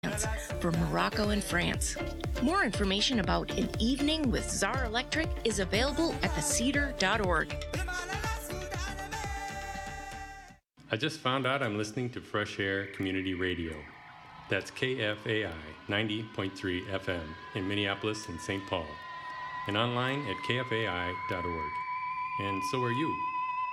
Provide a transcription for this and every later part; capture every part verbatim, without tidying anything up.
from Morocco and France. More information about An Evening with Czar Electric is available at the cedar dot org. I just found out I'm listening to Fresh Air Community Radio. That's K F A I ninety point three F M in Minneapolis and Saint Paul, and online at K F A I dot org. And so are you.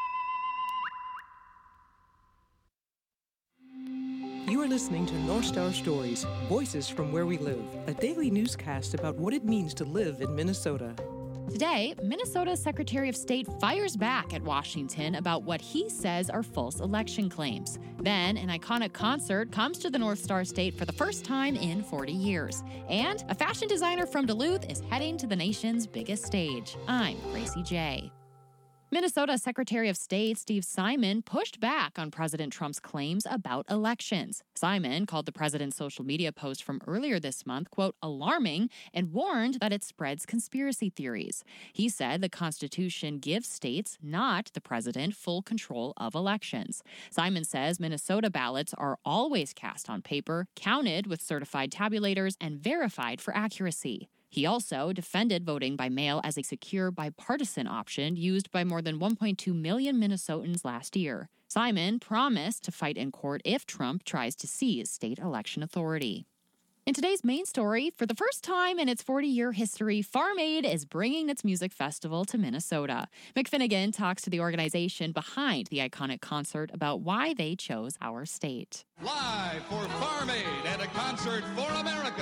You are listening to North Star Stories, Voices from Where We Live, a daily newscast about what it means to live in Minnesota. Today, Minnesota's Secretary of State fires back at Washington about what he says are false election claims. Then, an iconic concert comes to the North Star State for the first time in forty years. And a fashion designer from Duluth is heading to the nation's biggest stage. I'm Gracie J. Minnesota Secretary of State Steve Simon pushed back on President Trump's claims about elections. Simon called the president's social media post from earlier this month, quote, alarming, and warned that it spreads conspiracy theories. He said the Constitution gives states, not the president, full control of elections. Simon says Minnesota ballots are always cast on paper, counted with certified tabulators, and verified for accuracy. He also defended voting by mail as a secure bipartisan option used by more than one point two million Minnesotans last year. Simon promised to fight in court if Trump tries to seize state election authority. In today's main story, for the first time in its forty-year history, Farm Aid is bringing its music festival to Minnesota. McFinnigan talks to the organization behind the iconic concert about why they chose our state. Live for Farm Aid and a concert for America,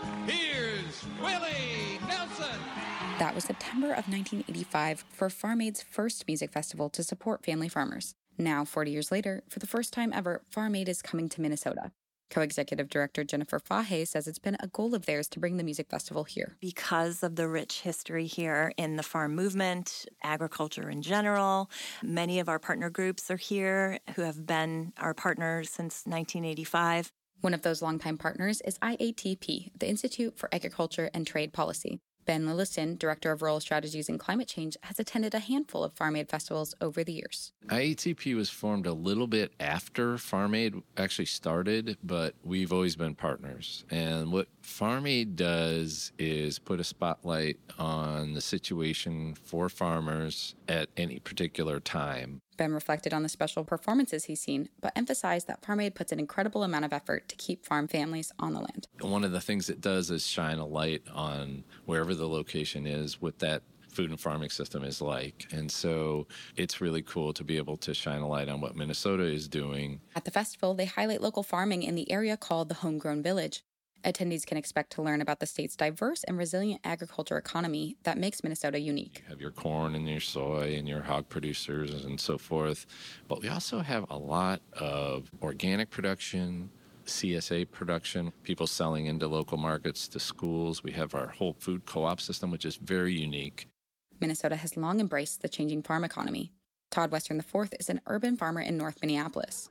here's Willie Nelson. That was September of nineteen eighty-five for Farm Aid's first music festival to support family farmers. Now, forty years later, for the first time ever, Farm Aid is coming to Minnesota. Co-executive director Jennifer Fahey says it's been a goal of theirs to bring the music festival here. Because of the rich history here in the farm movement, agriculture in general, many of our partner groups are here who have been our partners since nineteen eighty-five. One of those longtime partners is I A T P, the Institute for Agriculture and Trade Policy. Ben Lilliston, Director of Rural Strategies and Climate Change, has attended a handful of Farm Aid festivals over the years. I A T P was formed a little bit after Farm Aid actually started, but we've always been partners. And what Farm Aid does is put a spotlight on the situation for farmers at any particular time. Ben reflected on the special performances he's seen, but emphasized that Farm Aid puts an incredible amount of effort to keep farm families on the land. One of the things it does is shine a light on wherever the location is, what that food and farming system is like. And so it's really cool to be able to shine a light on what Minnesota is doing. At the festival, they highlight local farming in the area called the Homegrown Village. Attendees can expect to learn about the state's diverse and resilient agriculture economy that makes Minnesota unique. You have your corn and your soy and your hog producers and so forth. But we also have a lot of organic production, C S A production, people selling into local markets, to schools. We have our whole food co-op system, which is very unique. Minnesota has long embraced the changing farm economy. Todd Western the fourth is an urban farmer in North Minneapolis.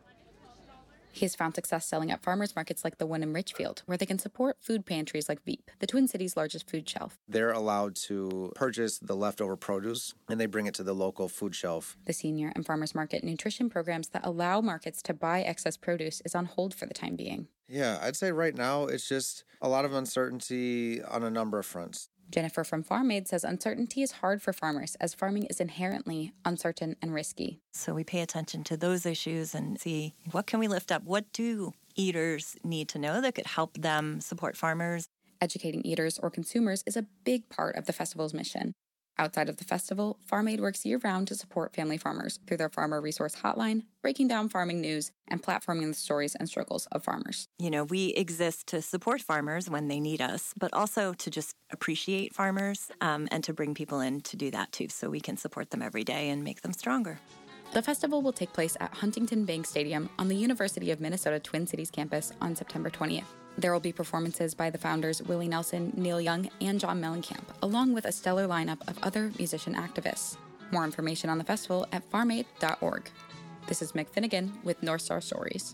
He has found success selling at farmers markets like the one in Richfield, where they can support food pantries like Veep, the Twin Cities' largest food shelf. They're allowed to purchase the leftover produce, and they bring it to the local food shelf. The senior and farmers market nutrition programs that allow markets to buy excess produce is on hold for the time being. Yeah, I'd say right now it's just a lot of uncertainty on a number of fronts. Jennifer from Farm Aid says uncertainty is hard for farmers as farming is inherently uncertain and risky. So we pay attention to those issues and see what can we lift up? What do eaters need to know that could help them support farmers? Educating eaters or consumers is a big part of the festival's mission. Outside of the festival, Farm Aid works year-round to support family farmers through their farmer resource hotline, breaking down farming news, and platforming the stories and struggles of farmers. You know, we exist to support farmers when they need us, but also to just appreciate farmers um, and to bring people in to do that too, so we can support them every day and make them stronger. The festival will take place at Huntington Bank Stadium on the University of Minnesota Twin Cities campus on September twentieth. There will be performances by the founders Willie Nelson, Neil Young, and John Mellencamp, along with a stellar lineup of other musician activists. More information on the festival at farm aid dot org. This is McFinnigan with North Star Stories.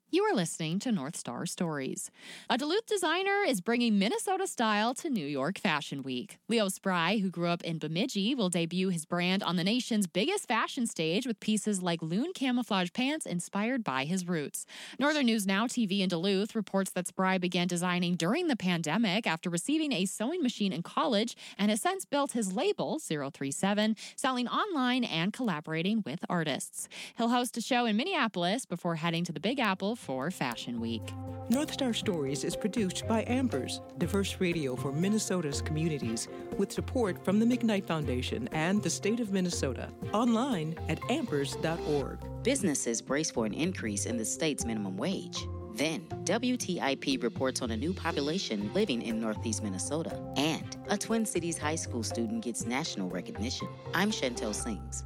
You are listening to North Star Stories. A Duluth designer is bringing Minnesota style to New York Fashion Week. Leo Spry, who grew up in Bemidji, will debut his brand on the nation's biggest fashion stage with pieces like loon camouflage pants inspired by his roots. Northern News Now T V in Duluth reports that Spry began designing during the pandemic after receiving a sewing machine in college and has since built his label, zero three seven, selling online and collaborating with artists. He'll host a show in Minneapolis before heading to the Big Apple for Fashion Week. North Star Stories is produced by Ambers, diverse radio for Minnesota's communities, with support from the McKnight Foundation and the state of Minnesota. Online at ambers dot org. Businesses brace for an increase in the state's minimum wage. Then, W T I P reports on a new population living in Northeast Minnesota. And a Twin Cities high school student gets national recognition. I'm Chantel Sings.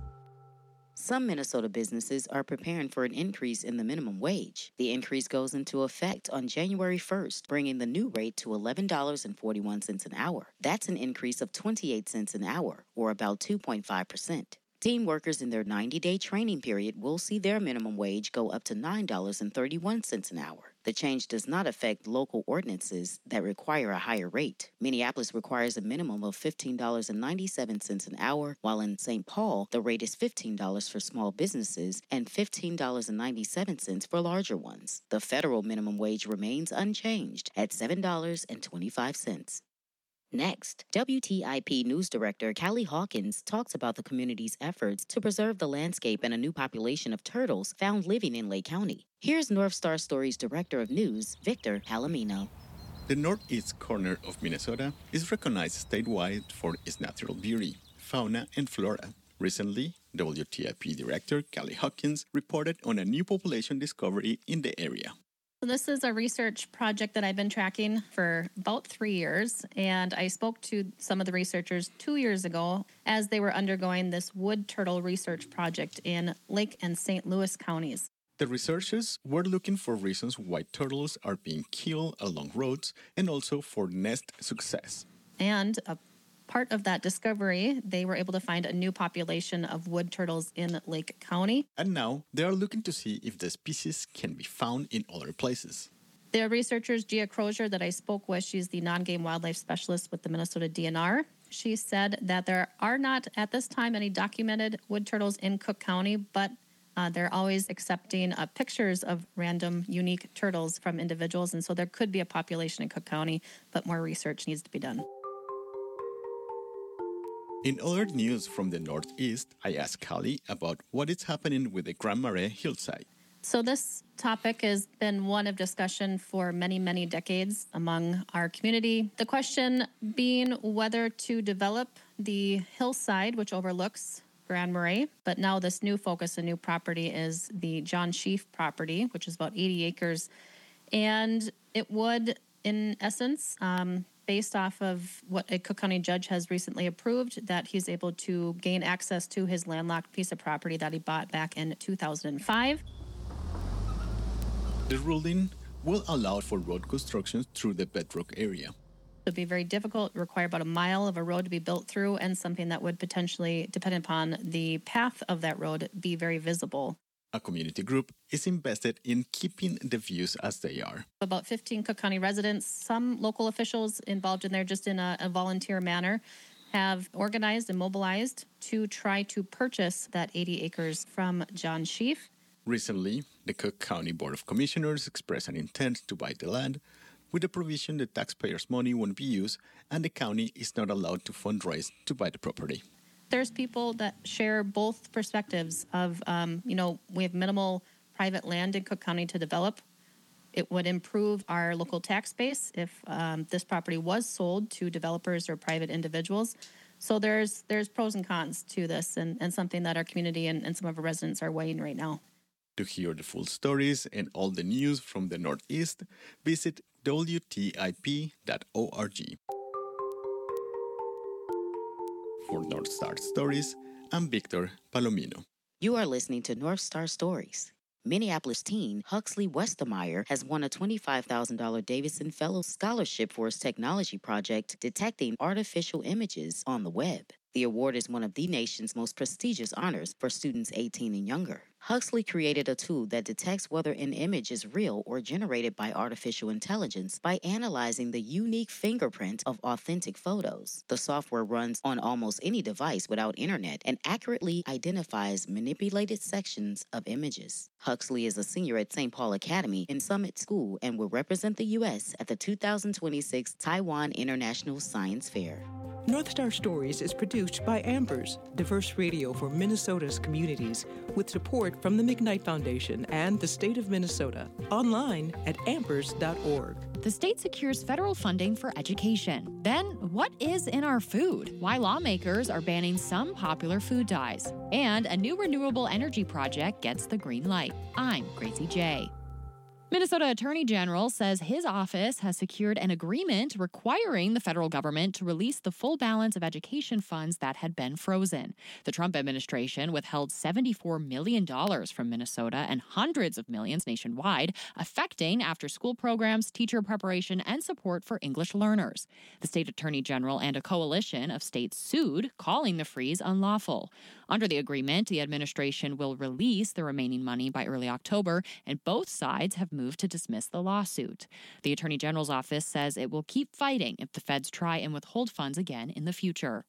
Some Minnesota businesses are preparing for an increase in the minimum wage. The increase goes into effect on January first, bringing the new rate to eleven dollars and forty-one cents an hour. That's an increase of twenty-eight cents an hour, or about two point five percent. Teen workers in their ninety-day training period will see their minimum wage go up to nine dollars and thirty-one cents an hour. The change does not affect local ordinances that require a higher rate. Minneapolis requires a minimum of fifteen dollars and ninety-seven cents an hour, while in Saint Paul, the rate is fifteen dollars for small businesses and fifteen dollars and ninety-seven cents for larger ones. The federal minimum wage remains unchanged at seven dollars and twenty-five cents. Next, W T I P News Director Callie Hawkins talks about the community's efforts to preserve the landscape and a new population of turtles found living in Lake County. Here's North Star Stories Director of News, Victor Palomino. The northeast corner of Minnesota is recognized statewide for its natural beauty, fauna, and flora. Recently, W T I P Director Callie Hawkins reported on a new population discovery in the area. This is a research project that I've been tracking for about three years, and I spoke to some of the researchers two years ago as they were undergoing this wood turtle research project in Lake and Saint Louis counties. The researchers were looking for reasons why turtles are being killed along roads and also for nest success. And a part of that discovery, they were able to find a new population of wood turtles in Lake County. And now they are looking to see if the species can be found in other places. The researchers, Gia Crozier, that I spoke with, she's the non-game wildlife specialist with the Minnesota D N R. She said that there are not, at this time, any documented wood turtles in Cook County, but uh, they're always accepting uh, pictures of random, unique turtles from individuals. And so there could be a population in Cook County, but more research needs to be done. In other news from the Northeast, I asked Callie about what is happening with the Grand Marais hillside. So this topic has been one of discussion for many, many decades among our community. The question being whether to develop the hillside, which overlooks Grand Marais, but now this new focus, a new property, is the John Sheaf property, which is about eighty acres. And it would, in essence, um, based off of what a Cook County judge has recently approved, that he's able to gain access to his landlocked piece of property that he bought back in two thousand five. The ruling will allow for road construction through the Bedrock area. It would be very difficult, require about a mile of a road to be built through, and something that would potentially, depending upon the path of that road, be very visible. A community group is invested in keeping the views as they are. About fifteen Cook County residents, some local officials involved in there just in a, a volunteer manner, have organized and mobilized to try to purchase that eighty acres from John Sheaf. Recently, the Cook County Board of Commissioners expressed an intent to buy the land, with the provision that taxpayers' money won't be used and the county is not allowed to fundraise to buy the property. There's people that share both perspectives of, um, you know, we have minimal private land in Cook County to develop. It would improve our local tax base if um, this property was sold to developers or private individuals. So there's there's pros and cons to this, and, and something that our community and, and some of our residents are weighing right now. To hear the full stories and all the news from the Northeast, visit W T I P dot org. For North Star Stories, I'm Victor Palomino. You are listening to North Star Stories. Minneapolis teen Huxley Westermeyer has won a twenty-five thousand dollars Davidson Fellows Scholarship for his technology project detecting artificial images on the web. The award is one of the nation's most prestigious honors for students eighteen and younger. Huxley created a tool that detects whether an image is real or generated by artificial intelligence by analyzing the unique fingerprint of authentic photos. The software runs on almost any device without internet and accurately identifies manipulated sections of images. Huxley is a senior at Saint Paul Academy in Summit School and will represent the U S at the two thousand twenty-six Taiwan International Science Fair. North Star Stories is produced by Ambers, diverse radio for Minnesota's communities, with support from the McKnight Foundation and the state of Minnesota. Online at ambers dot org. The state secures federal funding for education. Then, what is in our food? Why lawmakers are banning some popular food dyes. And a new renewable energy project gets the green light. I'm Gracie J. Minnesota Attorney General says his office has secured an agreement requiring the federal government to release the full balance of education funds that had been frozen. The Trump administration withheld seventy-four million dollars from Minnesota and hundreds of millions nationwide, affecting after-school programs, teacher preparation, and support for English learners. The state attorney general and a coalition of states sued, calling the freeze unlawful. Under the agreement, the administration will release the remaining money by early October, and both sides have moved to dismiss the lawsuit. The Attorney General's office says it will keep fighting if the feds try and withhold funds again in the future.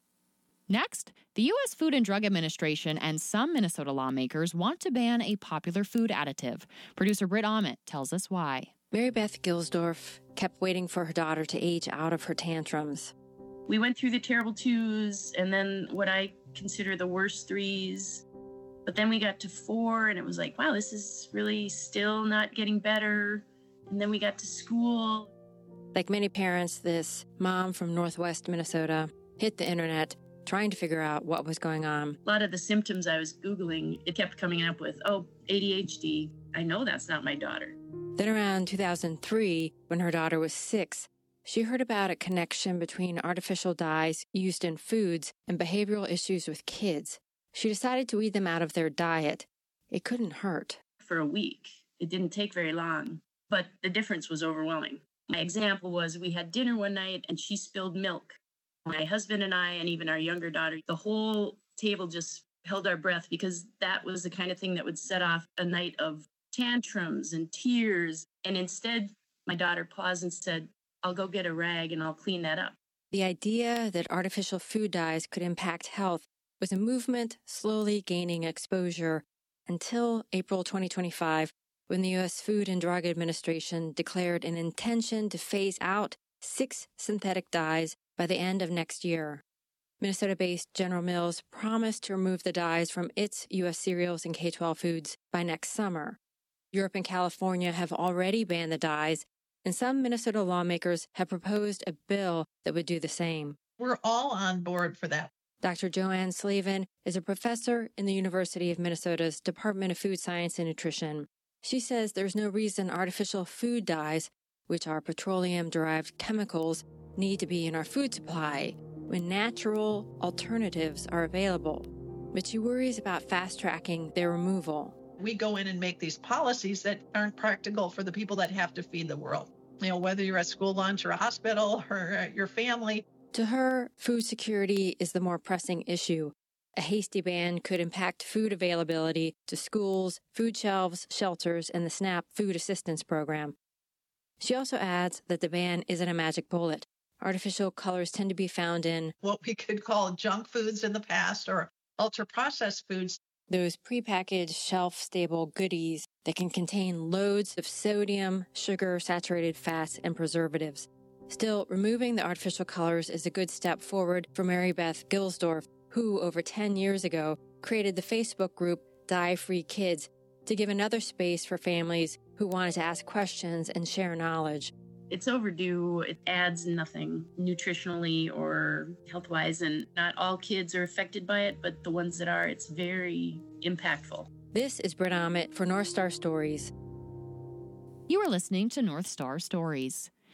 Next, the U S Food and Drug Administration and some Minnesota lawmakers want to ban a popular food additive. Producer Britt Ahmet tells us why. Mary Beth Gilsdorf kept waiting for her daughter to age out of her tantrums. We went through the terrible twos and then what I consider the worst threes. But then we got to four and it was like, wow, this is really still not getting better. And then we got to school. Like many parents, this mom from Northwest Minnesota hit the internet trying to figure out what was going on. A lot of the symptoms I was Googling, it kept coming up with, oh, A D H D. I know that's not my daughter. Then around two thousand three, when her daughter was six, she heard about a connection between artificial dyes used in foods and behavioral issues with kids. She decided to weed them out of their diet. It couldn't hurt. For a week. It didn't take very long, but the difference was overwhelming. My example was we had dinner one night and she spilled milk. My husband and I, and even our younger daughter, the whole table just held our breath because that was the kind of thing that would set off a night of tantrums and tears. And instead, my daughter paused and said, I'll go get a rag and I'll clean that up. The idea that artificial food dyes could impact health was a movement slowly gaining exposure until April twenty twenty-five, when the U S Food and Drug Administration declared an intention to phase out six synthetic dyes by the end of next year. Minnesota-based General Mills promised to remove the dyes from its U S cereals and K twelve foods by next summer. Europe and California have already banned the dyes, and some Minnesota lawmakers have proposed a bill that would do the same. We're all on board for that. Doctor Joanne Slavin is a professor in the University of Minnesota's Department of Food Science and Nutrition. She says there's no reason artificial food dyes, which are petroleum-derived chemicals, need to be in our food supply when natural alternatives are available. But she worries about fast-tracking their removal. We go in and make these policies that aren't practical for the people that have to feed the world. You know, whether you're at school lunch or a hospital or your family. To her, food security is the more pressing issue. A hasty ban could impact food availability to schools, food shelves, shelters, and the SNAP Food Assistance Program. She also adds that the ban isn't a magic bullet. Artificial colors tend to be found in what we could call junk foods in the past or ultra-processed foods. Those prepackaged, shelf-stable goodies that can contain loads of sodium, sugar, saturated fats, and preservatives. Still, removing the artificial colors is a good step forward for Mary Beth Gilsdorf, who, over ten years ago, created the Facebook group Dye-Free Kids to give another space for families who wanted to ask questions and share knowledge. It's overdue. It adds nothing nutritionally or health-wise, and not all kids are affected by it, but the ones that are, it's very impactful. This is Britt Ahmet for North Star Stories. You are listening to North Star Stories.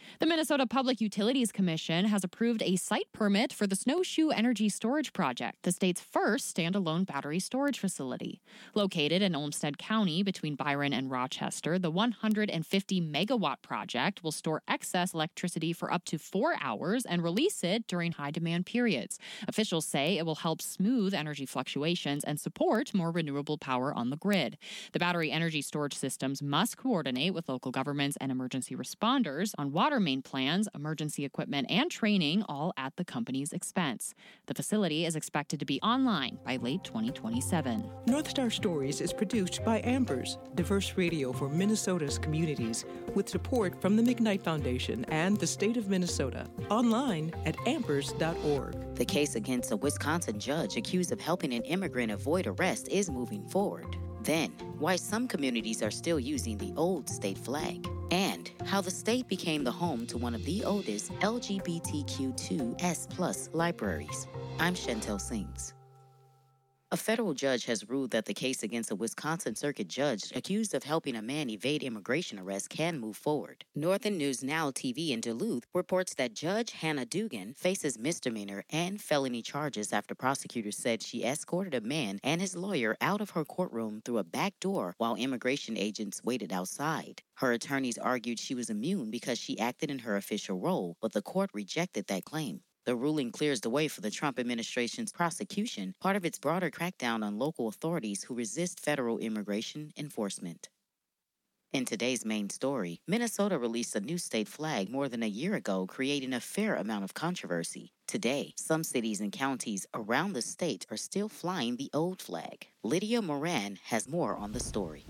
The Minnesota Public Utilities Commission has approved a site permit for the Snowshoe Energy Storage Project, the state's first standalone battery storage facility. Located in Olmsted County between Byron and Rochester, the one hundred fifty megawatt project will store excess electricity for up to four hours and release it during high-demand periods. Officials say it will help smooth energy fluctuations and support more renewable power on the grid. The battery energy storage systems must coordinate with local governments and emergency responders on water main plans, emergency equipment, and training, all at the company's expense. The facility is expected to be online by late twenty twenty-seven. North Star Stories is produced by Ambers, diverse radio for Minnesota's communities, with support from the McKnight Foundation and the state of Minnesota. Online at ambers dot org. The case against a Wisconsin judge accused of helping an immigrant avoid arrest is moving forward. Then, why some communities are still using the old state flag, and how the state became the home to one of the oldest L G B T Q two S plus libraries. I'm Chantel Sings. A federal judge has ruled that the case against a Wisconsin circuit judge accused of helping a man evade immigration arrest can move forward. Northern News Now T V in Duluth reports that Judge Hannah Dugan faces misdemeanor and felony charges after prosecutors said she escorted a man and his lawyer out of her courtroom through a back door while immigration agents waited outside. Her attorneys argued she was immune because she acted in her official role, but the court rejected that claim. The ruling clears the way for the Trump administration's prosecution, part of its broader crackdown on local authorities who resist federal immigration enforcement. In today's main story, Minnesota released a new state flag more than a year ago, creating a fair amount of controversy. Today, some cities and counties around the state are still flying the old flag. Lydia Moran has more on the story.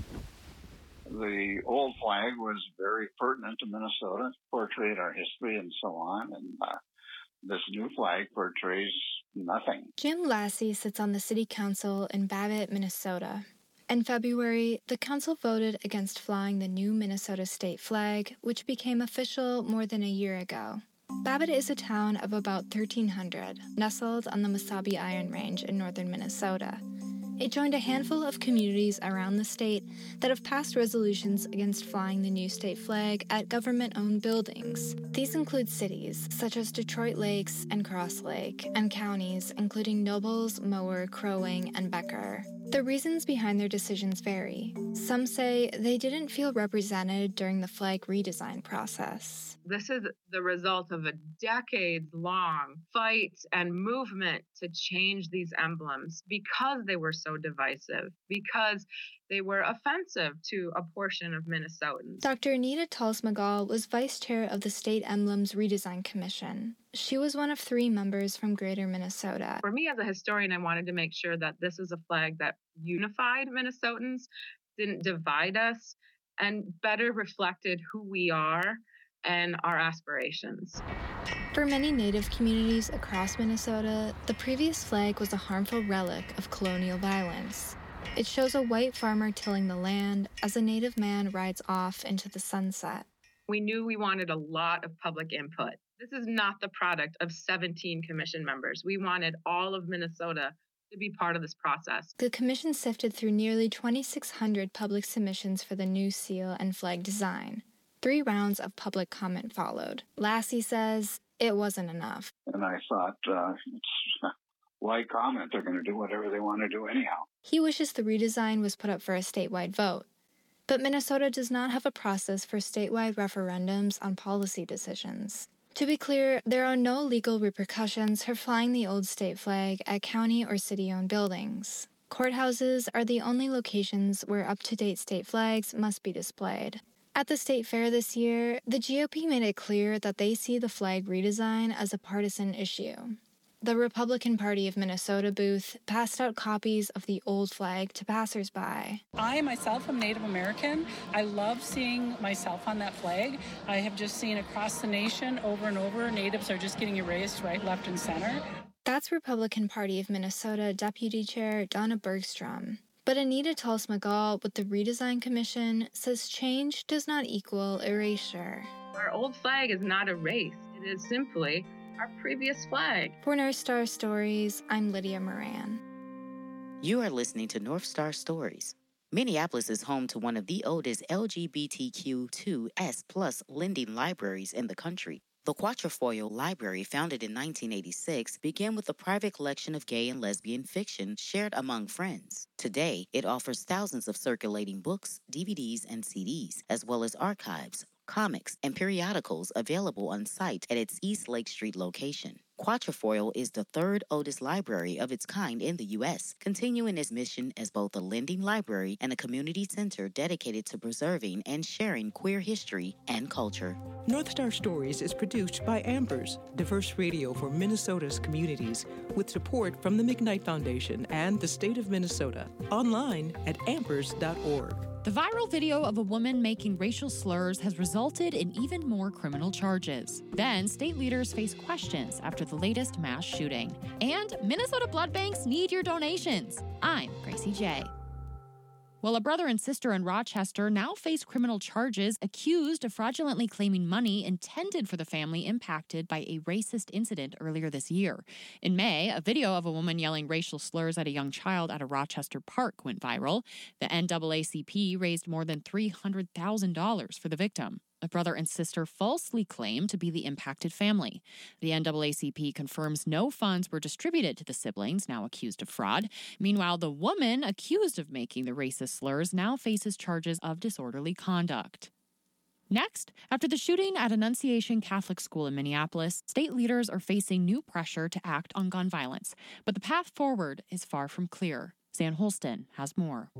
The old flag was very pertinent to Minnesota, portrayed our history and so on, and uh, this new flag portrays nothing. Jim Lassie sits on the city council in Babbitt, Minnesota. In February, the council voted against flying the new Minnesota state flag, which became official more than a year ago. Babbitt is a town of about thirteen hundred, nestled on the Mesabi Iron Range in northern Minnesota. It joined a handful of communities around the state that have passed resolutions against flying the new state flag at government-owned buildings. These include cities such as Detroit Lakes and Cross Lake, and counties including Nobles, Mower, Crow Wing, and Becker. The reasons behind their decisions vary. Some say they didn't feel represented during the flag redesign process. This is the result of a decades-long fight and movement to change these emblems because they were so divisive, because they were offensive to a portion of Minnesotans. Doctor Anita Talsmagal was vice chair of the State Emblems Redesign Commission. She was one of three members from Greater Minnesota. For me as a historian, I wanted to make sure that this is a flag that unified Minnesotans, didn't divide us, and better reflected who we are and our aspirations. For many Native communities across Minnesota, the previous flag was a harmful relic of colonial violence. It shows a white farmer tilling the land as a Native man rides off into the sunset. We knew we wanted a lot of public input. This is not the product of seventeen commission members. We wanted all of Minnesota to be part of this process. The commission sifted through nearly twenty-six hundred public submissions for the new seal and flag design. Three rounds of public comment followed. Lassie says it wasn't enough. And I thought, uh, it's, why comment? They're going to do whatever they want to do anyhow. He wishes the redesign was put up for a statewide vote. But Minnesota does not have a process for statewide referendums on policy decisions. To be clear, there are no legal repercussions for flying the old state flag at county or city-owned buildings. Courthouses are the only locations where up-to-date state flags must be displayed. At the state fair this year, the G O P made it clear that they see the flag redesign as a partisan issue. The Republican Party of Minnesota booth passed out copies of the old flag to passersby. I myself am Native American. I love seeing myself on that flag. I have just seen across the nation over and over, Natives are just getting erased right, left, and center. That's Republican Party of Minnesota Deputy Chair Donna Bergstrom. But Anita Talsmagal with the Redesign Commission says change does not equal erasure. Our old flag is not erased. It is simply our previous flag. For North Star Stories, I'm Lydia Moran. You are listening to North Star Stories. Minneapolis is home to one of the oldest L G B T Q two S plus lending libraries in the country. The Quatrefoil Library, founded in nineteen eighty-six, began with a private collection of gay and lesbian fiction shared among friends. Today, it offers thousands of circulating books, D V Ds, and C Ds, as well as archives, comics, and periodicals available on site at its East Lake Street location. Quatrefoil is the third oldest library of its kind in the U S, continuing its mission as both a lending library and a community center dedicated to preserving and sharing queer history and culture. North Star Stories is produced by Ambers, diverse radio for Minnesota's communities, with support from the McKnight Foundation and the state of Minnesota. Online at ambers dot org. The viral video of a woman making racial slurs has resulted in even more criminal charges. Then, state leaders face questions after the latest mass shooting. And Minnesota blood banks need your donations. I'm Gracie J. Well, a brother and sister in Rochester now face criminal charges accused of fraudulently claiming money intended for the family impacted by a racist incident earlier this year. In May, a video of a woman yelling racial slurs at a young child at a Rochester park went viral. The N double A C P raised more than three hundred thousand dollars for the victim. A brother and sister falsely claimed to be the impacted family. The N double A C P confirms no funds were distributed to the siblings now accused of fraud. Meanwhile, the woman accused of making the racist slurs now faces charges of disorderly conduct. Next, after the shooting at Annunciation Catholic School in Minneapolis, state leaders are facing new pressure to act on gun violence. But the path forward is far from clear. Zan Holston has more.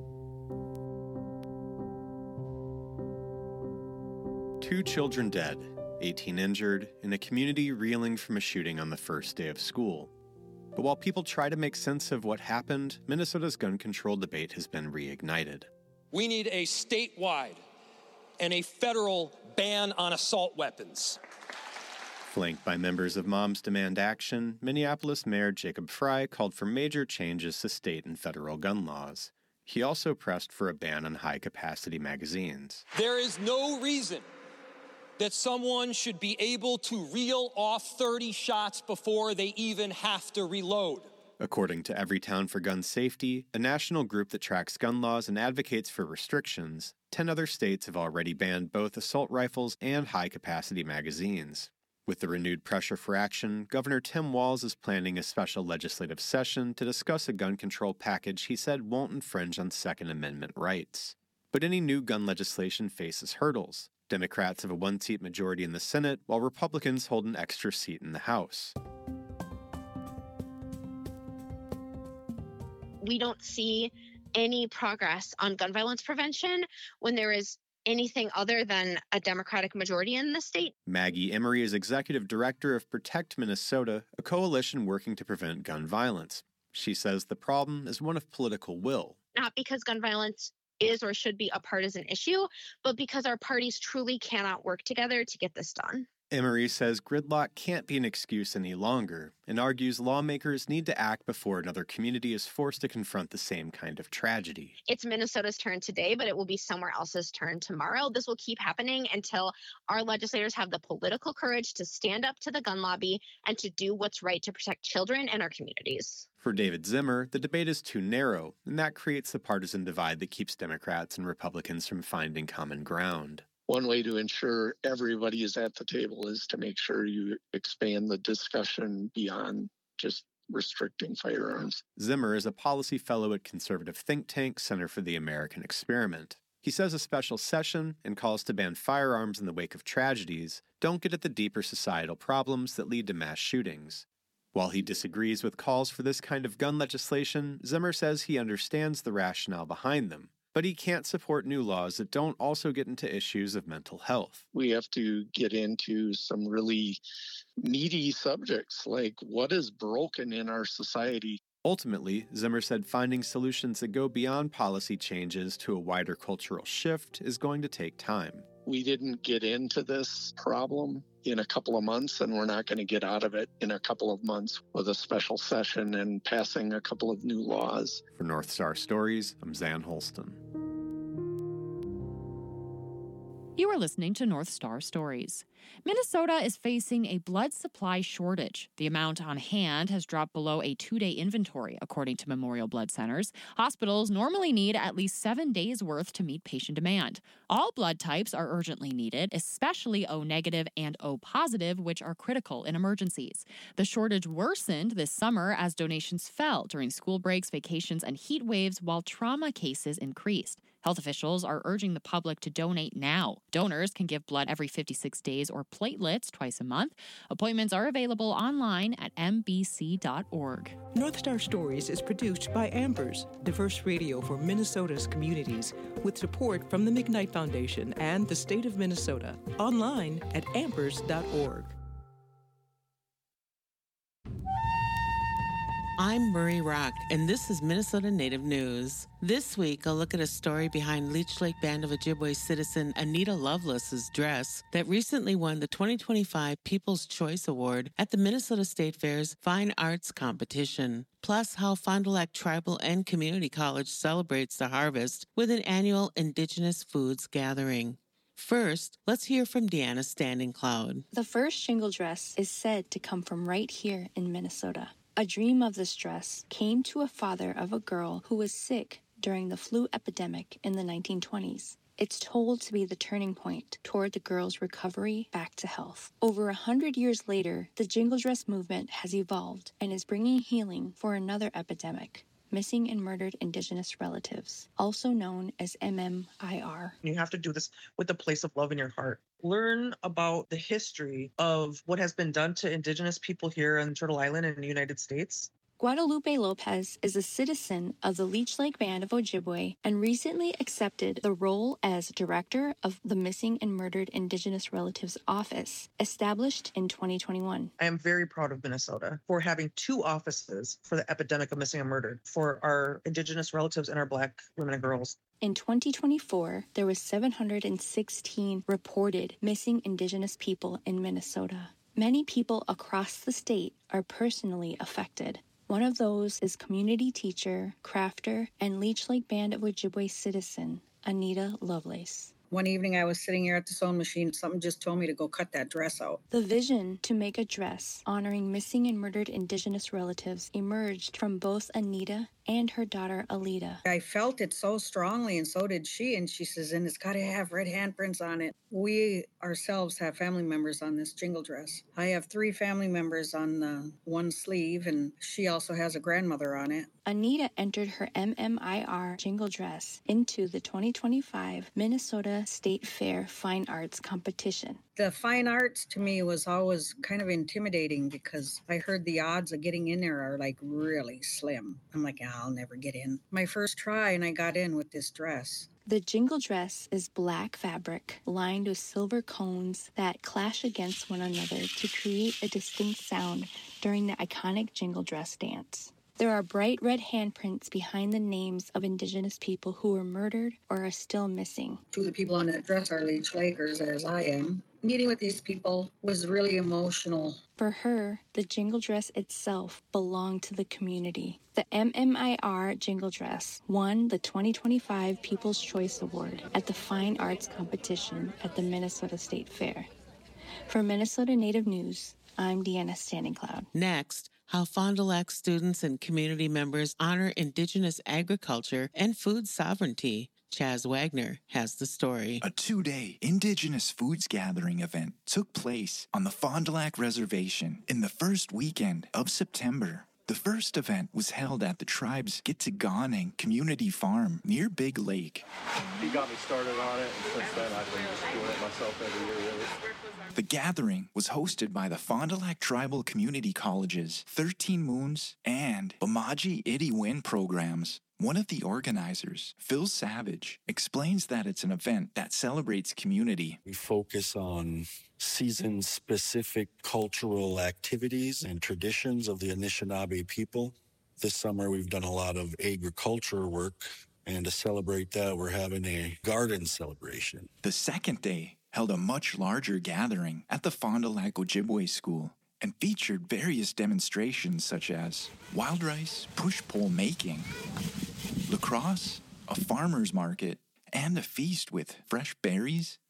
Two children dead, eighteen injured, in a community reeling from a shooting on the first day of school. But while people try to make sense of what happened, Minnesota's gun control debate has been reignited. We need a statewide and a federal ban on assault weapons. Flanked by members of Moms Demand Action, Minneapolis Mayor Jacob Frey called for major changes to state and federal gun laws. He also pressed for a ban on high-capacity magazines. There is no reason that someone should be able to reel off thirty shots before they even have to reload. According to Everytown for Gun Safety, a national group that tracks gun laws and advocates for restrictions, ten other states have already banned both assault rifles and high-capacity magazines. With the renewed pressure for action, Governor Tim Walz is planning a special legislative session to discuss a gun control package he said won't infringe on Second Amendment rights. But any new gun legislation faces hurdles. Democrats have a one-seat majority in the Senate, while Republicans hold an extra seat in the House. We don't see any progress on gun violence prevention when there is anything other than a Democratic majority in the state. Maggie Emery is executive director of Protect Minnesota, a coalition working to prevent gun violence. She says the problem is one of political will. Not because gun violence is or should be a partisan issue, but because our parties truly cannot work together to get this done. Emery says gridlock can't be an excuse any longer and argues lawmakers need to act before another community is forced to confront the same kind of tragedy. It's Minnesota's turn today, but it will be somewhere else's turn tomorrow. This will keep happening until our legislators have the political courage to stand up to the gun lobby and to do what's right to protect children and our communities. For David Zimmer, the debate is too narrow, and that creates the partisan divide that keeps Democrats and Republicans from finding common ground. One way to ensure everybody is at the table is to make sure you expand the discussion beyond just restricting firearms. Zimmer is a policy fellow at conservative think tank Center for the American Experiment. He says a special session and calls to ban firearms in the wake of tragedies don't get at the deeper societal problems that lead to mass shootings. While he disagrees with calls for this kind of gun legislation, Zimmer says he understands the rationale behind them. But he can't support new laws that don't also get into issues of mental health. We have to get into some really meaty subjects, like what is broken in our society. Ultimately, Zimmer said finding solutions that go beyond policy changes to a wider cultural shift is going to take time. We didn't get into this problem in a couple of months, and we're not going to get out of it in a couple of months with a special session and passing a couple of new laws. For North Star Stories, I'm Zan Holston. You are listening to North Star Stories. Minnesota is facing a blood supply shortage. The amount on hand has dropped below a two-day inventory, according to Memorial Blood Centers. Hospitals normally need at least seven days' worth to meet patient demand. All blood types are urgently needed, especially O negative and O positive, which are critical in emergencies. The shortage worsened this summer as donations fell during school breaks, vacations, and heat waves, while trauma cases increased. Health officials are urging the public to donate now. Donors can give blood every fifty-six days or platelets twice a month. Appointments are available online at m b c dot org. North Star Stories is produced by Ambers, diverse radio for Minnesota's communities, with support from the McKnight Foundation and the state of Minnesota. Online at ambers dot org. I'm Murray Rock, and this is Minnesota Native News. This week, I'll look at a story behind Leech Lake Band of Ojibwe citizen Anita Lovelace's dress that recently won the twenty twenty-five People's Choice Award at the Minnesota State Fair's Fine Arts Competition. Plus, how Fond du Lac Tribal and Community College celebrates the harvest with an annual Indigenous Foods Gathering. First, let's hear from Deanna Standing Cloud. The first jingle dress is said to come from right here in Minnesota. A dream of this dress came to a father of a girl who was sick during the flu epidemic in the nineteen twenties. It's told to be the turning point toward the girl's recovery back to health. Over a hundred years later, the jingle dress movement has evolved and is bringing healing for another epidemic: missing and murdered Indigenous relatives, also known as M M I R. You have to do this with a place of love in your heart. Learn about the history of what has been done to Indigenous people here on Turtle Island in the United States. Guadalupe Lopez is a citizen of the Leech Lake Band of Ojibwe and recently accepted the role as director of the Missing and Murdered Indigenous Relatives Office, established in twenty twenty-one. I am very proud of Minnesota for having two offices for the epidemic of missing and murdered for our Indigenous relatives and our Black women and girls. In twenty twenty-four, there was seven hundred sixteen reported missing Indigenous people in Minnesota. Many people across the state are personally affected. One of those is community teacher, crafter, and Leech Lake Band of Ojibwe citizen, Anita Lovelace. One evening I was sitting here at the sewing machine. Something just told me to go cut that dress out. The vision to make a dress honoring missing and murdered Indigenous relatives emerged from both Anita and her daughter, Alita. I felt it so strongly, and so did she. And she says, and it's got to have red handprints on it. We ourselves have family members on this jingle dress. I have three family members on the one sleeve, and she also has a grandmother on it. Anita entered her M M I R jingle dress into the twenty twenty-five Minnesota State Fair Fine Arts Competition. The fine arts to me was always kind of intimidating because I heard the odds of getting in there are like really slim. I'm like, oh, I'll never get in. My first try, and I got in with this dress. The jingle dress is black fabric lined with silver cones that clash against one another to create a distinct sound during the iconic jingle dress dance. There are bright red handprints behind the names of Indigenous people who were murdered or are still missing. Two of the people on that dress are Leech Lakers, as I am. Meeting with these people was really emotional. For her, the jingle dress itself belonged to the community. The M M I R jingle dress won the twenty twenty-five People's Choice Award at the Fine Arts Competition at the Minnesota State Fair. For Minnesota Native News, I'm Deanna Standing Cloud. Next, how Fond du Lac students and community members honor Indigenous agriculture and food sovereignty. Chaz Wagner has the story. A two-day Indigenous Foods Gathering event took place on the Fond du Lac Reservation in the first weekend of September. The first event was held at the tribe's Gittiganing Community Farm near Big Lake. He got me started on it, and since then I've been just doing it myself every year, really. The gathering was hosted by the Fond du Lac Tribal Community College's thirteen Moons and Bamaji Idiwin programs. One of the organizers, Phil Savage, explains that it's an event that celebrates community. We focus on season-specific cultural activities and traditions of the Anishinaabe people. This summer, we've done a lot of agriculture work, and to celebrate that, we're having a garden celebration. The second day held a much larger gathering at the Fond du Lac Ojibwe School and featured various demonstrations such as wild rice push-pole making, lacrosse, a farmer's market, and a feast with fresh berries,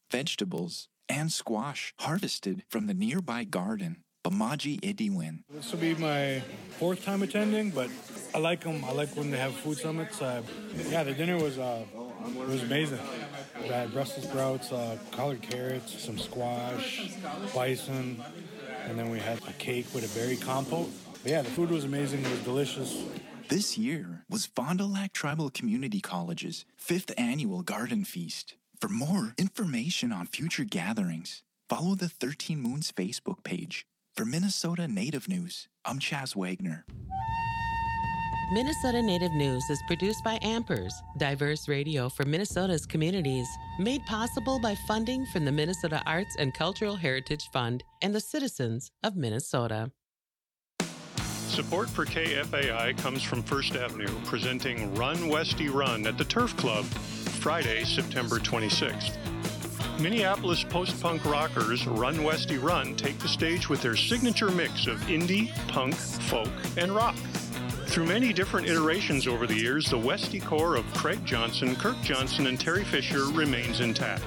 vegetables, and squash harvested from the nearby garden. Bamaji Idiwin. This will be my fourth time attending, but I like them. I like when they have food summits. Uh, yeah, the dinner was uh, it was amazing. We had Brussels sprouts, uh, collard carrots, some squash, bison, and then we had a cake with a berry compote. But yeah, the food was amazing. It was delicious. This year was Fond du Lac Tribal Community College's fifth annual Garden Feast. For more information on future gatherings, follow the thirteen Moons Facebook page. For Minnesota Native News, I'm Chaz Wagner. Minnesota Native News is produced by Ampers, diverse radio for Minnesota's communities, made possible by funding from the Minnesota Arts and Cultural Heritage Fund and the citizens of Minnesota. Support for K F A I comes from First Avenue, presenting Run Westy Run at the Turf Club, Friday, September twenty-sixth. Minneapolis post-punk rockers Run Westy Run take the stage with their signature mix of indie, punk, folk, and rock. Through many different iterations over the years, the Westy core of Craig Johnson, Kirk Johnson, and Terry Fisher remains intact.